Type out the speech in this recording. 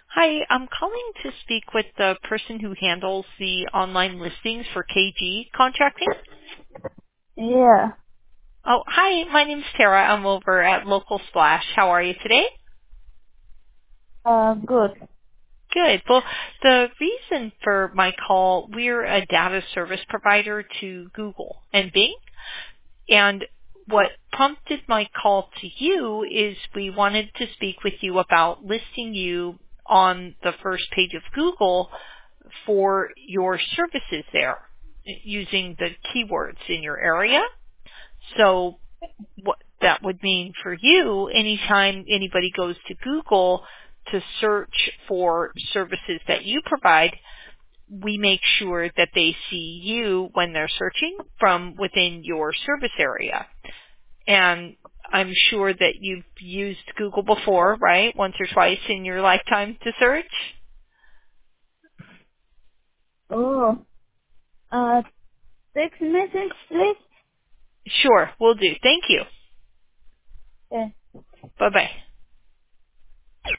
Hi, I'm calling to speak with the person who handles the online listings for KG contracting. Yeah, Oh, hi, my name's Tara. I'm over at Local Splash. How are you today? good. Good. Well, the reason for my call, we're a data service provider to Google and Bing. And what prompted my call to you is we wanted to speak with you about listing you on the first page of Google for your services there using the keywords in your area. So what that would mean for you, anytime anybody goes to Google to search for services that you provide, we make sure that they see you when they're searching from within your service area. And I'm sure that you've used Google before, right? Once or twice in your lifetime to search? Oh, uh, text message, please. Sure, will do. Thank you. Yeah. Bye-bye.